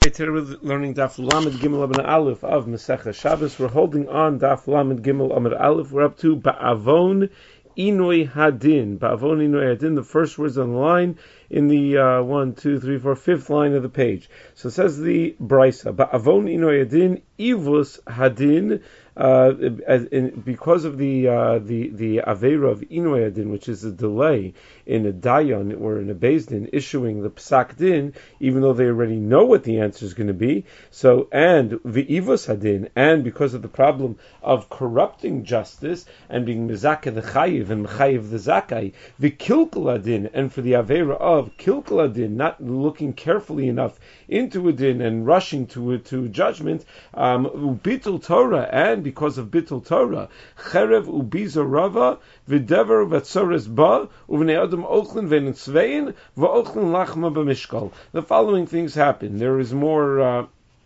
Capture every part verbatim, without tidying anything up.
Today we're learning Daf Lamed Gimel Amud Aleph of Masechah Shabbos. We're holding on Daf Lamed Gimel Amud Aleph. We're up to Ba'avon Inui Hadin. Ba'avon Inui Hadin, the first words on the line in the uh, one, two, three, four, fifth line of the page. So it says the Brisa, Ba'avon Inui Hadin, Ivus Hadin, Uh, as in, because of the uh, the the avera of Inui Hadin, which is a delay in a dayan or in a beis din issuing the psak din, even though they already know what the answer is going to be. So and v'ivos hadin, and because of the problem of corrupting justice and being mizaka the chayiv and mechayiv the zakai, the kilkel hadin, and for the avera of kilkel hadin, not looking carefully enough into a din and rushing to to judgment, um, bitul Torah, and because of bitul Torah, cherev ubiza rava v'dever v'tzores ba uvnei adam ochlin v'nitzvein v'ochlin lachma b'mishkal. The following things happen. There is more. Uh,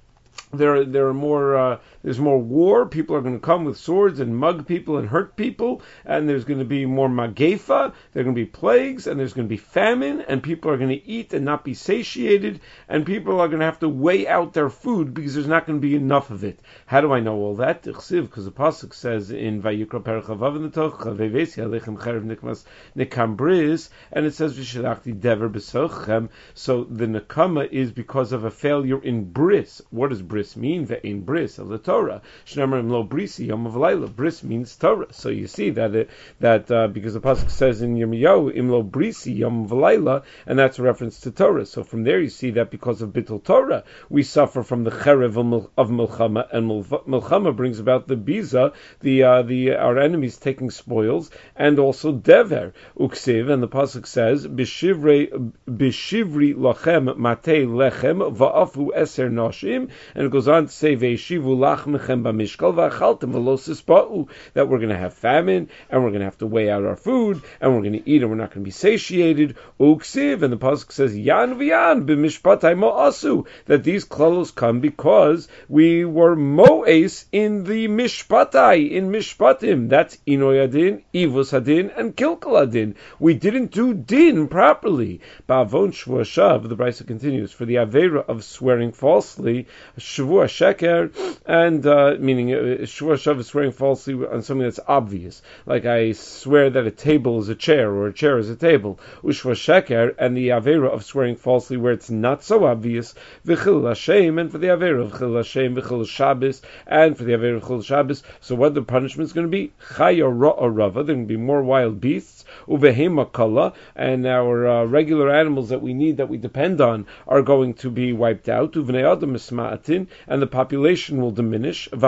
There, there are more. Uh, there's more war. People are going to come with swords and mug people and hurt people, and there's going to be more magefa. There are going to be plagues, and there's going to be famine, and people are going to eat and not be satiated, and people are going to have to weigh out their food because there's not going to be enough of it. How do I know all that? Because the pasuk says in Vayikra Perek Chavav Netoch Chavevesi Alechem Cherev Nikmas Nikam Bris, and it says V'Shalachti Dever B'Sochem. So the nekama is because of a failure in bris. What does bris mean? Ve'ein bris of the Torah. Shneimar imlo brisi yom v'layla. Bris means Torah. So you see that it, that uh, because the pasuk says in Yirmiyahu imlo brisi yom v'layla, and that's a reference to Torah. So from there you see that because of bitul Torah we suffer from the cherev of milchama, and milchama brings about the biza, the uh, the our enemies taking spoils, and also dever uksiv, and the pasuk says b'shivri b'shivri lachem matei lechem va'afu eser noshim. And it goes on to say, "Ve'eshivu lachmechem b'mishkal v'achaltem v'lo sispa'u," that we're going to have famine, and we're going to have to weigh out our food, and we're going to eat, and we're not going to be satiated. Uksiv, and the pasuk says, "Yan v'yan b'mishpatai mo'asu," that these klalos come because we were mo'es in the mishpatai, in mishpatim. That's Inui Hadin, Ivus Hadin, and Kilkel Hadin. We didn't do din properly. Ba'avon shvua shav, the Brisa continues, for the avera of swearing falsely, Shavua Sheker, and uh, meaning uh, Shavua Shav is swearing falsely on something that's obvious, like I swear that a table is a chair or a chair is a table. Ushva Sheker, and the avera of swearing falsely where it's not so obvious. V'chil Hashem, and for the avera of Chil Hashem, V'chil Shabbos, and for the avera of Chil Shabbos. So what the punishment is going to be? Chaya Rava. There going to be more wild beasts. Uvehema Kala, and our uh, regular animals that we need, that we depend on, are going to be wiped out. Uvnei Adam and the population will diminish. And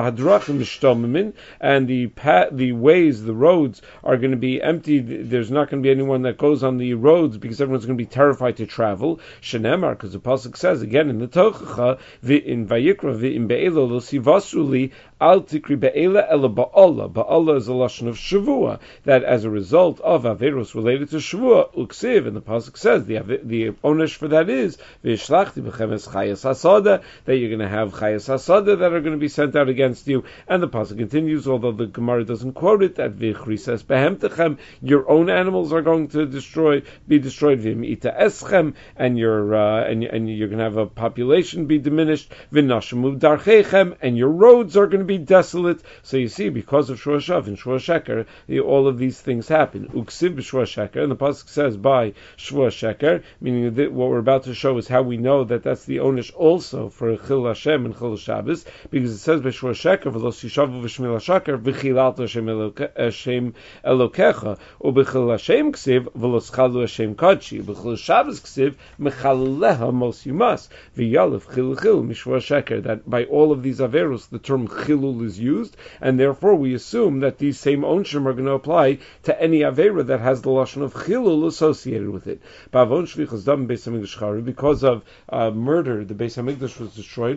the pa- the ways, the roads are going to be empty. There's not going to be anyone that goes on the roads because everyone's going to be terrified to travel. Shenemar, because the pasuk says again in the Tochacha, in Vayikra, in Be'ela lo sivasuli al tikri Be'ela ela ba'ala. Ba'ala is a lashon of Shavua, that as a result of averus related to Shavua, uksiv, and the pasuk says the the onesh for that is v'ishlachti b'chemes chayas hasada, that you're going to have chayas hasada that are going to be sent out against you. And the pasuk continues, although the Gemara doesn't quote it, that v'chri says behemtechem, your own animals are going to destroy, be destroyed, v'imita eschem, and your uh, and and you're going to have a population be diminished, v'nashamu darchechem, and your roads are going to be desolate. So you see, because of Shua Shav and Shua Sheker, all of these things happen. Uksiv b'Shua Sheker, and the pasuk says by Shua Sheker, meaning that what we're about to show is how we know that that's the onish also for Chil Hashem and Chil Shabbos, because it says b'Shua Sheker v'los yishavu v'shmil Sheker v'chilalto Hashem Elokecha, u'b'Chil Hashem ksiv v'los chalu Hashem kadshi, u'b'Chil Shabbos ksiv mechaleha mos yumas v'yalef chil chil mishua Sheker. That by all of these averus the term chilul is used, and therefore we assume that these same onshim are going to apply to any avera that has the lashon of chilul associated with it. Because of uh, murder, the Beis Hamikdash was destroyed.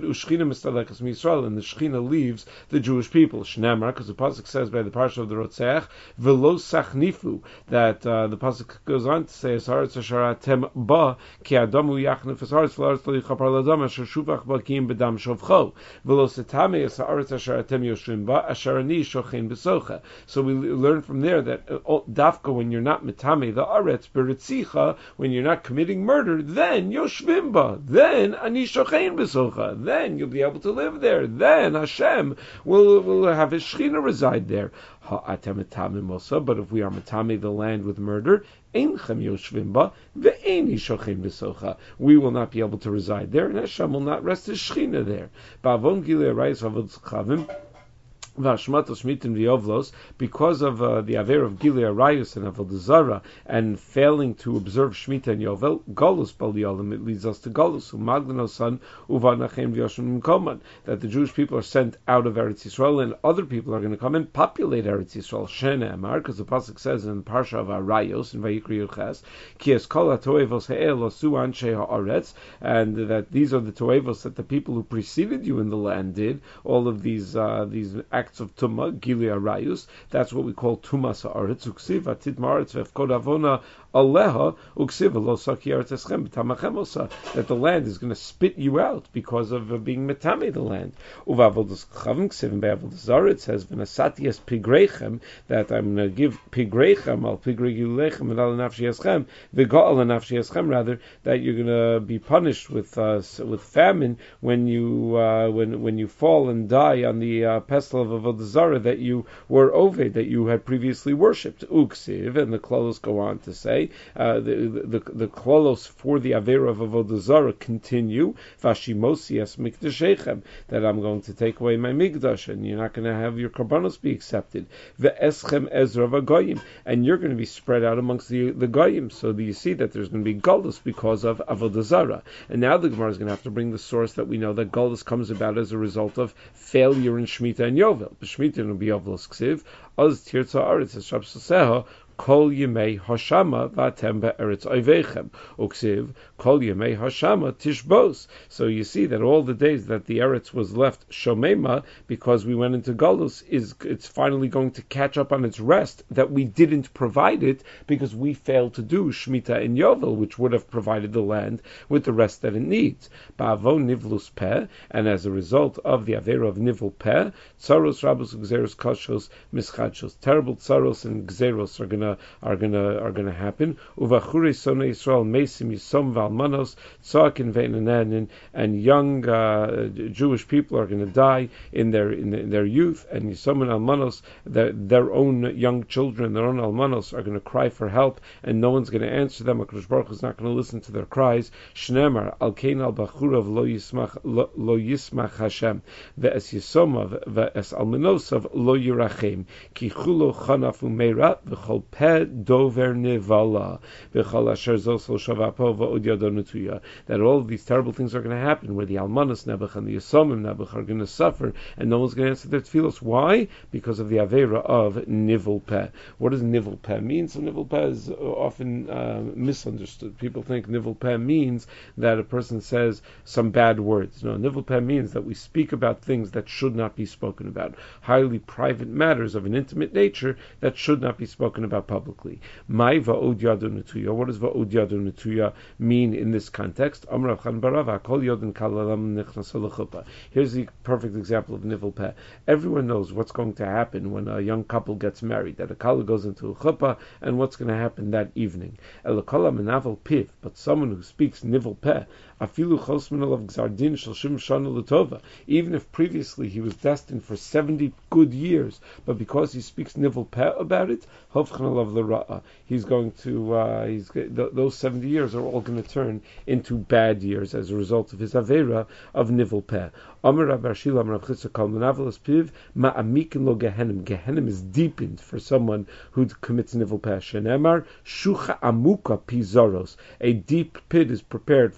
ushchina mistalekas miYisrael, and the Shechina leaves the Jewish people. Shnemar, because the pasuk says by the parsha of the Rotzeach, velo sachnifu, that uh, the pasuk goes on to say, "Esaretz asher atem ba ki adamu yachnif esaretz v'aretz lo yichapar ladam asher shuvach ba ki im bedam shovcho velo setame esaretz asher atem yoshvim ba asher ani shochein besocha." So we learn from there that uh, dafka, when you're not mitame the aretz beritzicha, when you're not committing murder, then yoshvim ba, then ani shochein besocha, then you'll be able to live there. Then Hashem will will have His Shechina reside there. But if we are matame the land with murder, we will not be able to reside there, and Hashem will not rest His Shechina there. Because of uh, the aver of Gilui Arayos and Avodah Zarah and failing to observe Shemitah and Yovel, Golus Baliolim, it leads us to Golus, Magdanosan Uvanachem V'Yoshim Koman, that the Jewish people are sent out of Eretz Yisrael and other people are going to come and populate Eretz Yisrael. Shene Amar, because the pasuk says in the Parsha of Arayos in Vayikri Yuches, Ki es kol ha'toevos ha'el osu anshe ha'aretz, and that these are the toevos that the people who preceded you in the land did. All of these uh, these acts of Tumah, Gilui Arayos, that's what we call Tumas Ha'aretz, Uksiv Atid Ma'aretz V'Efkod Avona Aleha, Uksiv Lo Saki Eretz Eschem B'Tamachem Osa, that the land is going to spit you out because of uh, being Metame the land. Uva'avodas Chavim Ksiv, and Be'avodas Zarah it says, V'Nasati Es Pigreichem, that I'm going to give Pigreichem, Al Pigre Gilulechem, and Al Nafshi Eschem, V'Ga'al Nafshi Eschem, rather, that you're going to be punished with uh, with famine when you uh, when when you fall and die on the uh, pestle of Avodah Zarah that you were oved, that you had previously worshipped. Uksiv, and the klolos go on to say, uh, the, the the klolos for the avera of Avodah Zarah continue, Vashimosi es mikdashechem, that I'm going to take away my migdash, and you're not going to have your karbanos be accepted. Ve'eschem ezra v'goyim, and you're going to be spread out amongst the, the goyim. So you see that there's going to be galus because of Avodah Zarah. And now the Gemara is going to have to bring the source that we know that galus comes about as a result of failure in Shemitah and Yovel. B'Shmitah and B'Yovel Ksiv, Oz Tirtza Aretz Eshab Saseha, Kol Yemei Hashama Vatem Be'eretz Oivechem. Uksiv, Kol Yemei Hashama Tishbos. So you see that all the days that the Eretz was left Shomema, because we went into Galus, is it's finally going to catch up on its rest that we didn't provide it because we failed to do Shemitah and Yovel, which would have provided the land with the rest that it needs. Ba'avon Nivlus Peh, and as a result of the Avera of Nivul Peh, Tsaros Rabos Gzeros Kashos Mischadshos, terrible Tsaros and Gzeros are going to are gonna are gonna happen. Uvachure Sonei Yisrael Mesim Yisom Valmanos Tzakin Veinanen, and young uh, Jewish people are going to die in their in, the, in their youth, and Yisom and Almanos, their, their own young children, their own Almanos are going to cry for help, and no one's going to answer them. HaKadosh Baruch Hu is not going to listen to their cries. Shnemar Al Kein Al Bachurav Lo Yismach Lo, lo Yismach Hashem Ve'es Yisomav Ve'es Almanosav Lo Yirachem Ki Chulo Chanafu Meira V'Chol Peh Dover Nevala V'Chol Asher Zosel Shavapo V'Od Yado Netuya, that all of these terrible things are going to happen where the Almanas Nebuch and the Yisomim Nebuch are going to suffer, and no one's going to answer their tefillos. Why? Because of the Avera of Nivul Peh. What does Nivul Peh mean? So Nivul Peh is often uh, misunderstood. People think Nivul Peh means that a person says some bad words. No, Nivul Peh means that we speak about things that should not be spoken about, highly private matters of an intimate nature that should not be spoken about publicly. Mai va'od yadu netuya. What does va'od yadu netuya mean in this context? Amar Rav Chanan bar Rava, kol yodin kalalam nichnaso lechuppah. Here's the perfect example of Nivul Peh. Everyone knows what's going to happen when a young couple gets married, that a kala goes into a chuppah, and what's going to happen that evening. Elakala menavel piv, but someone who speaks Nivul Peh, afilu chosman of gzardin shel shim shana l'tova, even if previously he was destined for seventy good years, but because he speaks Nivul Peh about it, he's going to, uh, he's th- those seventy years are all going to turn into bad years as a result of his Avera of Nivul Peh. Amar Rav Barshila, Amar Rav Chitzah, Kol Menavelos Piv, Ma'amikin Lo Gehenim. Gehenim is deepened for someone who commits Nivul Peh. Shenemar, Shucha Amuka Pizoros. A deep pit is prepared for someone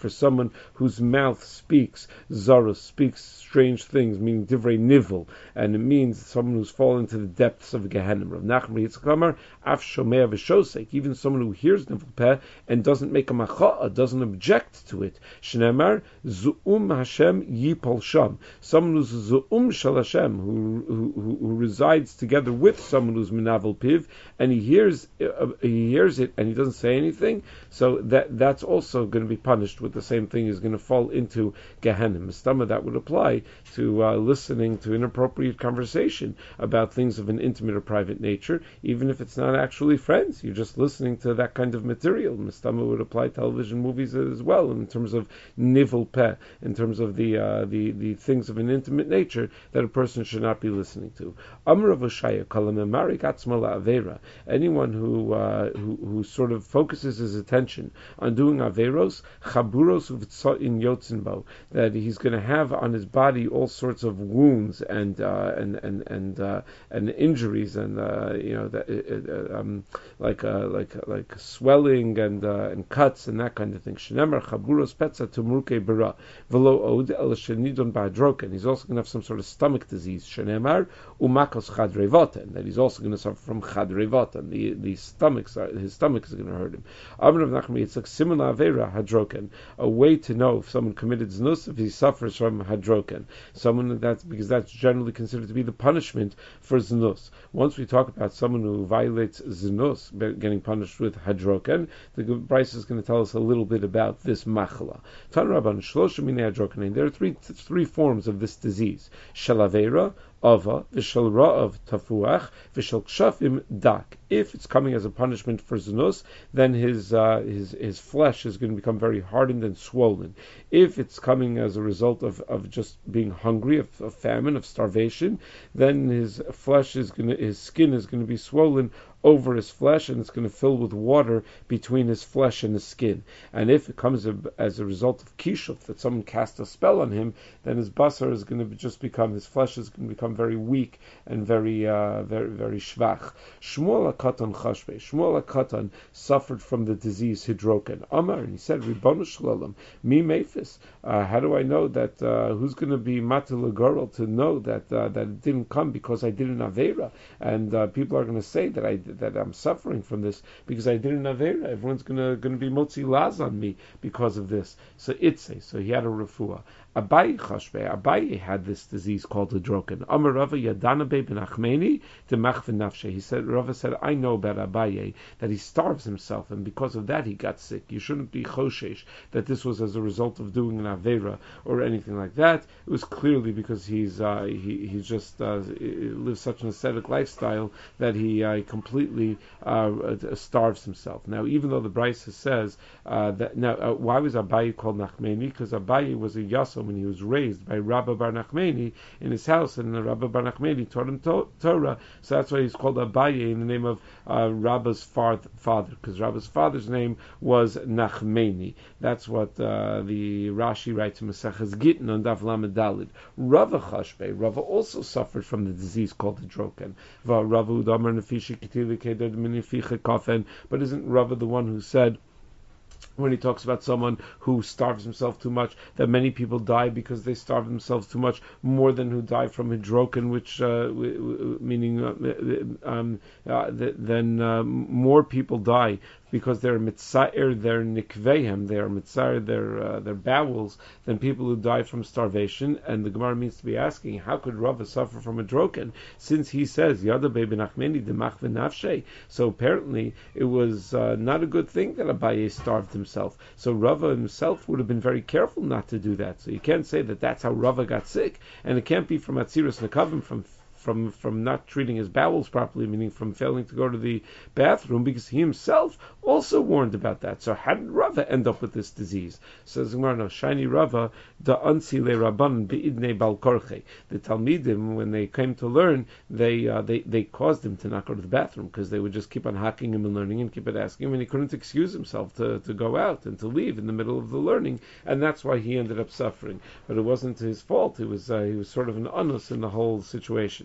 someone whose mouth speaks Zarus, speaks strange things, meaning Divrei Nivel, and it means someone who's fallen to the depths of Gehenna. Rav Nachman Yitzchak Amar, Af Shomea V'Shosek, even someone who hears Nivel Peh and doesn't make a macha'a, doesn't object to it. Shneimar, Zu'um Hashem Yipol Sham, someone who's Zu'um Shal Hashem, who, who, who resides together with someone who's Minavel Piv, and he hears uh, he hears it and he doesn't say anything, so that that's also going to be punished with the same thing. He's going to fall into Gehenna. Mistama, that would apply to uh, listening to inappropriate conversation about things of an intimate or private nature, even if it's not actually friends. You're just listening to that kind of material. Mistama would apply to television movies as well, in terms of nivel peh, in terms of the uh, the the things of an intimate nature that a person should not be listening to. Amar Rav Oshaya, kalamemari gatzma la'avera. Anyone who, uh, who who sort of focuses his attention on doing averos, chaburos in yotzinbo, that he's going to have on his body all sorts of wounds and uh, and and and uh, and injuries, and uh, you know that uh, um, like uh, like like swelling and uh, and cuts and that kind of thing. Shenemar chaburos petza tumruke bara velo od el shenidon ba'adroken. He's also going to have some sort of stomach disease. Shenemar umakos chadrevoten, that he's also going to suffer from chadrevoten. The the stomachs are, his stomach is going to hurt him. Amar Rav Nachman Yitzchak, siman la'avera hadroken, a way to know if someone committed znus if he suffers from hadroken. Someone that's because that's generally considered to be the punishment for znus. Once we talk about someone who violates znus getting punished with hadroken, the Bryce is going to tell us a little bit about this machla. Tan Rabban shlosha minei hadroken. There are three three forms of this disease: shalavera, ava, v'shel ra'av tafuach, v'shel kshafim dak. If it's coming as a punishment for znus, then his uh, his his flesh is going to become very hardened and swollen. If it's coming as a result of, of just being hungry, of, of famine, of starvation, then his flesh is going to, his skin is going to be swollen over his flesh, and it's going to fill with water between his flesh and his skin. And if it comes a, as a result of kishuf, that someone cast a spell on him, then his basar is going to be just become, his flesh is going to become very weak and very, uh, very, very shvach. Shmuel HaKatan Chashbe. Shmuel HaKatan suffered from the disease hidroken. Amar, and he said, Ribbonu Shalom, mi mephis. Uh, how do I know that, uh, who's going to be matil agorel to know that, uh, that it didn't come because I did an avera? And uh, people are going to say that I that I'm suffering from this because I did an avera. Everyone's gonna gonna be motzi laz on me because of this. So itse, so he had a refuah. Abaye Chashbe, Abaye had this disease called hidroken. Amar Rava Yadana be ben Achmeni to machvin nafshe. He said, Rava said, I know about Abaye that he starves himself, and because of that he got sick. You shouldn't be choshesh that this was as a result of doing an avera or anything like that. It was clearly because he's uh, he he just uh, lives such an ascetic lifestyle that he uh, completely uh, starves himself. Now, even though the Brisa says uh, that now, uh, why was Abaye called Nachmeni? Because Abaye was a yasam when he was raised by Rabba Bar Nachmeni in his house, and the Rabba Bar Nachmeni taught him to- Torah, so that's why he's called Abaye in the name of uh, Rabba's far- father, because Rabba's father's name was Nachmeni. That's what uh, the Rashi writes in Maseches Gittin on Daf Lamed Dalid. Rava Chashbe, Rava also suffered from the disease called hidroken. Rava Udamar Nefishi Ketili Keded Minifiche Kofen, but isn't Rava the one who said, when he talks about someone who starves himself too much, that many people die because they starve themselves too much, more than who die from hidroken, which uh, w- w- meaning uh, um, uh, th- then uh, more people die because they're mitzair, they're nikvehem, they are mitzair, their uh, their bowels, than people who die from starvation. And the Gemara means to be asking, how could Rava suffer from hidroken, since he says Yada be benachmeni demach v'nafshei? So apparently it was uh, not a good thing that Abaye starved himself. So Rava himself would have been very careful not to do that. So you can't say that that's how Rava got sick, and it can't be from Atziras Nekavim, from from from not treating his bowels properly, meaning from failing to go to the bathroom, because he himself also warned about that. So how did Rava end up with this disease? Says Gemara, no, shiny Rava, the ansile rabban beidnei bal korche. The Talmidim, when they came to learn, they uh, they they caused him to not go to the bathroom, because they would just keep on hacking him and learning and keep on asking him, and he couldn't excuse himself to, to go out and to leave in the middle of the learning, and that's why he ended up suffering. But it wasn't his fault. It was uh, he was sort of an anus in the whole situation.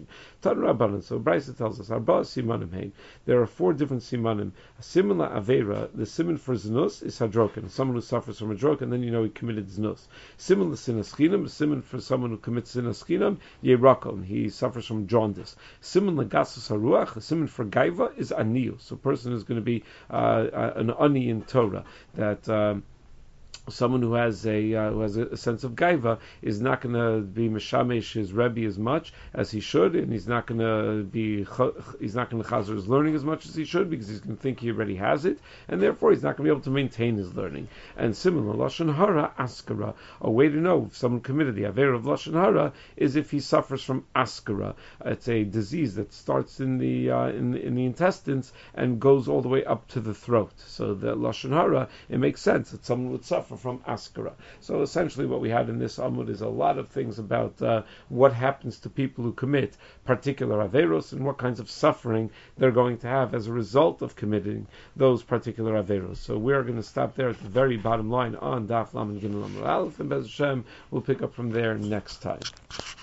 Tan Rabbanan. So Brisa tells us, Arba simanim hein. There are four different simanim. A siman la avera, the siman for znus is hadroken, someone who suffers from a drok, and then you know he committed znus. Siman la sinaschinam, a siman for someone who commits sinaschinam, yerakon, he suffers from jaundice. Siman la gasus haruach, a siman for gaiva is aniu. So a person is going to be uh, an ani in Torah, that um, someone who has a uh, who has a, a sense of gaiva is not going to be mishamesh his rebbe as much as he should, and he's not going to be he's not going to chazer his learning as much as he should, because he's going to think he already has it, and therefore he's not going to be able to maintain his learning. And similar, lashon hara askara, a way to know if someone committed the aver of lashon hara is if he suffers from askara. It's a disease that starts in the uh, in in the intestines and goes all the way up to the throat. So the lashon hara, it makes sense that someone would suffer from askara. So essentially what we had in this Amud is a lot of things about uh, what happens to people who commit particular averos and what kinds of suffering they're going to have as a result of committing those particular averos. So we're going to stop there at the very bottom line on Daf Lamed Gimel Amud Aleph, and Bez Hashem we'll pick up from there next time.